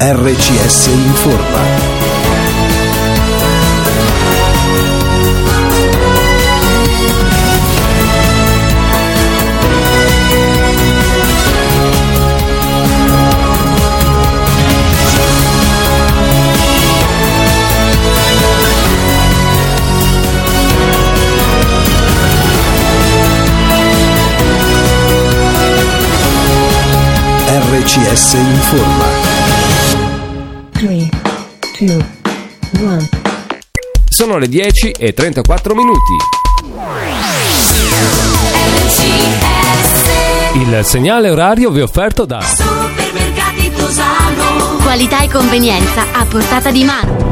RCS Informa. RCS Informa. 3, 2, 1. Sono le 10:34 minuti. Il segnale orario vi è offerto da Supermercati Tosano. Qualità e convenienza a portata di mano.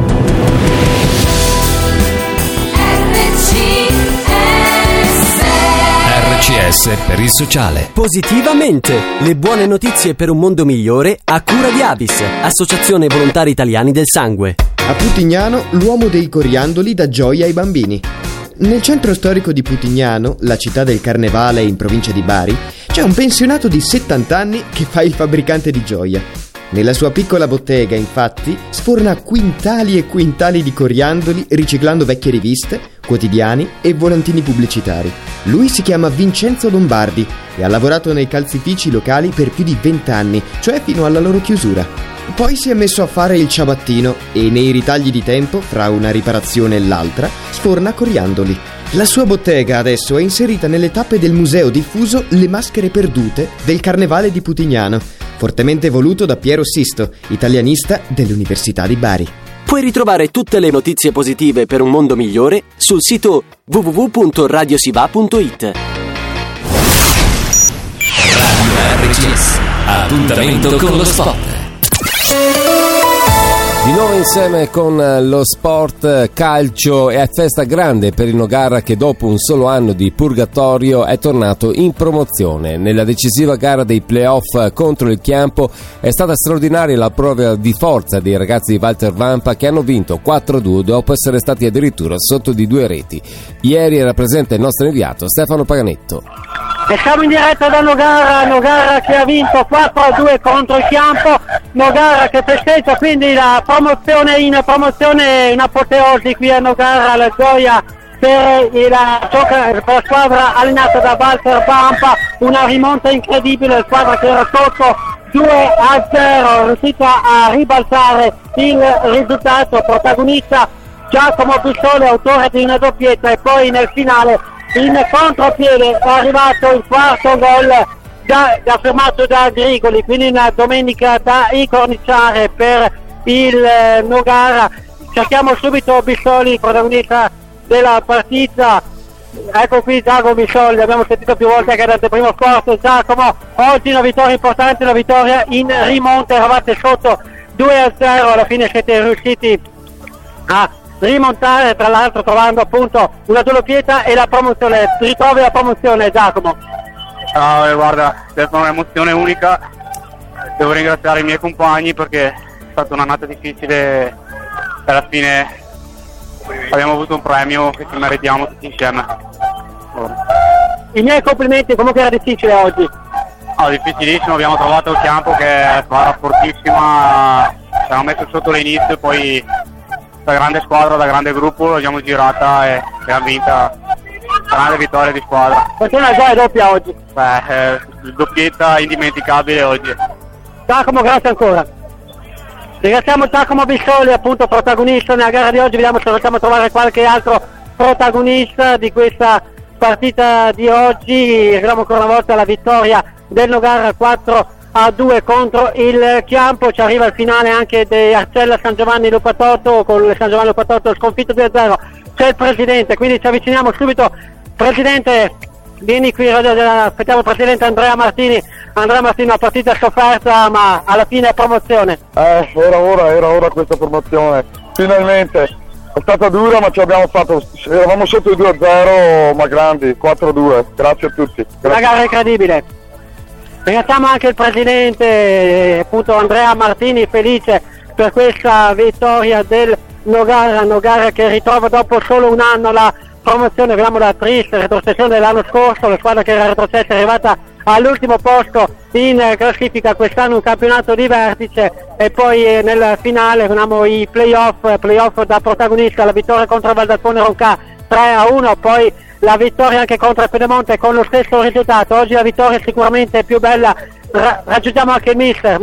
RCS per il sociale. Positivamente, le buone notizie per un mondo migliore a cura di Avis, Associazione Volontari Italiani del Sangue. A Putignano, l'uomo dei coriandoli dà gioia ai bambini. Nel centro storico di Putignano, la città del Carnevale in provincia di Bari, c'è un pensionato di 70 anni che fa il fabbricante di gioia. Nella sua piccola bottega, infatti, sforna quintali e quintali di coriandoli riciclando vecchie riviste, quotidiani e volantini pubblicitari. Lui si chiama Vincenzo Lombardi e ha lavorato nei calzifici locali per più di 20 anni, cioè fino alla loro chiusura. Poi si è messo a fare il ciabattino e nei ritagli di tempo, fra una riparazione e l'altra, sforna coriandoli. La sua bottega adesso è inserita nelle tappe del museo diffuso Le Maschere Perdute del Carnevale di Putignano, fortemente voluto da Piero Sisto, italianista dell'Università di Bari. Puoi ritrovare tutte le notizie positive per un mondo migliore sul sito www.radiosiva.it. Radio RCS. Appuntamento con lo sport. Di nuovo insieme con lo sport calcio e a festa grande per il Nogara che dopo un solo anno di purgatorio è tornato in promozione. Nella decisiva gara dei playoff contro il Chiampo è stata straordinaria la prova di forza dei ragazzi di Walter Vampa che hanno vinto 4-2 dopo essere stati addirittura sotto di 2 reti. Ieri era presente il nostro inviato Stefano Paganetto. E siamo in diretta da Nogara che ha vinto 4-2 contro il Chiampo, Nogara che festeggia quindi la promozione in apoteosi qui a Nogara, la gioia per la squadra allenata da Walter Vampa, una rimonta incredibile, la squadra che era sotto 2-0, è riuscita a ribaltare il risultato, protagonista Giacomo Bissoli, autore di una doppietta, e poi nel finale in contropiede è arrivato il quarto gol firmato da Grigoli, quindi una domenica da incorniciare per il Nogara. Cerchiamo subito Bissoli, protagonista della partita. Ecco qui Giacomo Bissoli, l'abbiamo sentito più volte anche dal primo sport. Giacomo, oggi una vittoria importante, una vittoria in rimonta, eravate sotto 2-0, alla fine siete riusciti a rimontare, tra l'altro trovando appunto una doppietta e la promozione. Ritrovi la promozione, Giacomo? Guarda, è un'emozione unica, devo ringraziare i miei compagni perché è stata un'annata difficile e alla fine abbiamo avuto un premio che ci meritiamo tutti insieme. I miei complimenti, comunque era difficile oggi. Difficilissimo, abbiamo trovato il Chiampo che è una squadra fortissima, ci hanno messo sotto l'inizio, poi da grande squadra, da grande gruppo l'abbiamo girata e abbiamo vinta, grande vittoria di squadra. Perché una gioia doppia oggi? Doppietta indimenticabile oggi. Giacomo, grazie ancora. Ringraziamo Giacomo Bissoli, appunto protagonista nella gara di oggi, vediamo se riusciamo a trovare qualche altro protagonista di questa partita di oggi. Ricordiamo ancora una volta la vittoria del Nogara 4-2 contro il Chiampo. Ci arriva il finale anche di Arcella San Giovanni Lupatotto, con il San Giovanni Lupatotto sconfitto 2-0. C'è il presidente, quindi ci avviciniamo subito. Presidente, vieni qui, aspettiamo il presidente Andrea Martini, una partita sofferta ma alla fine è promozione. Era ora questa promozione, finalmente. È stata dura ma ci abbiamo fatto, eravamo sotto i 2-0 ma grandi, 4-2, grazie a tutti. Grazie. Una gara incredibile. Ringraziamo anche il presidente, appunto Andrea Martini, felice per questa vittoria del Nogara che ritrova dopo solo un anno la promozione. Vediamo la triste retrocessione dell'anno scorso, la squadra che era retrocessa è arrivata all'ultimo posto in classifica quest'anno, un campionato di vertice, e poi nel finale abbiamo i playoff da protagonista, la vittoria contro Valdalpone Ronca 3-1, poi la vittoria anche contro Pedemonte con lo stesso risultato. Oggi la vittoria è sicuramente più bella. Raggiungiamo anche il mister.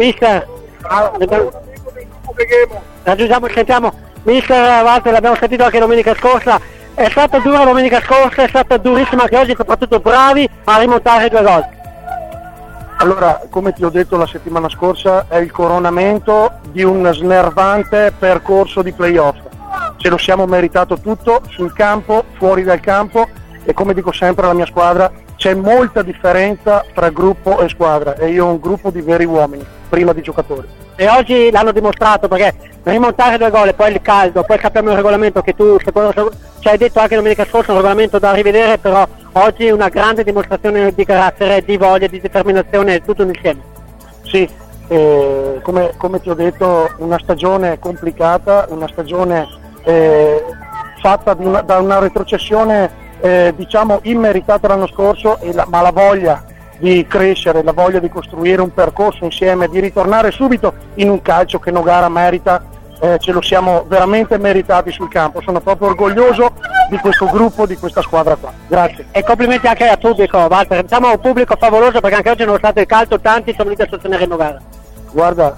Sentiamo mister Walter, l'abbiamo sentito anche domenica scorsa. È stata dura domenica scorsa, è stata durissima anche oggi, soprattutto bravi a rimontare 2 gol. Allora, come ti ho detto la settimana scorsa, è il coronamento di un snervante percorso di playoff. Ce lo siamo meritato tutto, sul campo, fuori dal campo, e come dico sempre alla mia squadra, c'è molta differenza tra gruppo e squadra, e io ho un gruppo di veri uomini, prima di giocatori. E oggi l'hanno dimostrato, perché rimontare 2 gol e poi il caldo, poi sappiamo il regolamento che tu ci hai detto anche domenica scorsa, un regolamento da rivedere, però oggi una grande dimostrazione di carattere, di voglia, di determinazione, tutto insieme. Sì, come ti ho detto, una stagione complicata, una stagione fatta da una retrocessione diciamo immeritata l'anno scorso, ma la voglia di crescere, la voglia di costruire un percorso insieme, di ritornare subito in un calcio che Nogara merita, ce lo siamo veramente meritati sul campo. Sono proprio orgoglioso di questo gruppo, di questa squadra qua. Grazie. E complimenti anche al pubblico, Walter. Siamo un pubblico favoloso, perché anche oggi, nonostante il caldo, tanti sono venuti a sostenere Nogara. Guarda,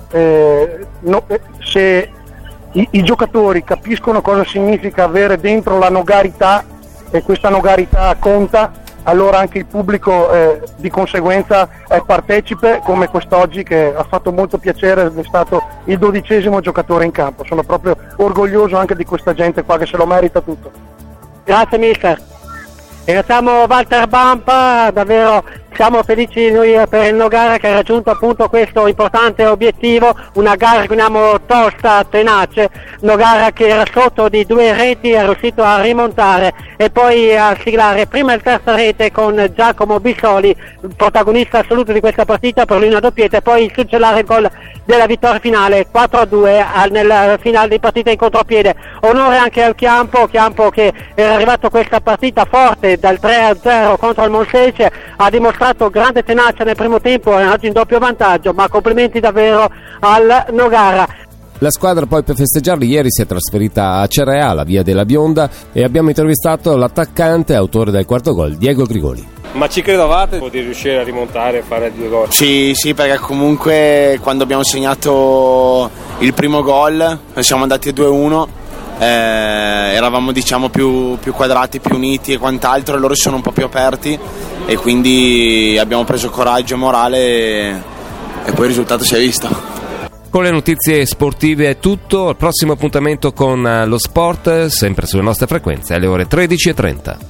se i giocatori capiscono cosa significa avere dentro la nogarità, e questa nogarità conta, allora anche il pubblico di conseguenza è partecipe, come quest'oggi, che ha fatto molto piacere, è stato il 12° giocatore in campo. Sono proprio orgoglioso anche di questa gente qua che se lo merita tutto. Grazie mister. Ringraziamo Walter Bampa, davvero siamo felici noi per il Nogara che ha raggiunto appunto questo importante obiettivo, una gara tosta, tenace. Nogara che era sotto di 2 reti è riuscito a rimontare e poi a siglare prima il terza rete con Giacomo Bissoli, protagonista assoluto di questa partita, per lui una doppietta, e poi suggellare il gol della vittoria finale 4-2 nel finale di partita in contropiede. Onore anche al Chiampo che era arrivato a questa partita forte dal 3-0 contro il Monsece, ha dimostrato grande tenacia nel primo tempo e oggi in doppio vantaggio, ma complimenti davvero al Nogara. La squadra poi, per festeggiarli, ieri si è trasferita a Cerea, alla via della Bionda, e abbiamo intervistato l'attaccante autore del quarto gol, Diego Grigoli. Ma ci credevate di riuscire a rimontare e fare 2 gol? Sì, perché comunque quando abbiamo segnato il primo gol siamo andati a 2-1, eravamo diciamo più quadrati, più uniti e quant'altro, e loro sono un po' più aperti, e quindi abbiamo preso coraggio e morale e poi il risultato si è visto. Con le notizie sportive è tutto, al prossimo appuntamento con lo sport, sempre sulle nostre frequenze alle ore 13:30.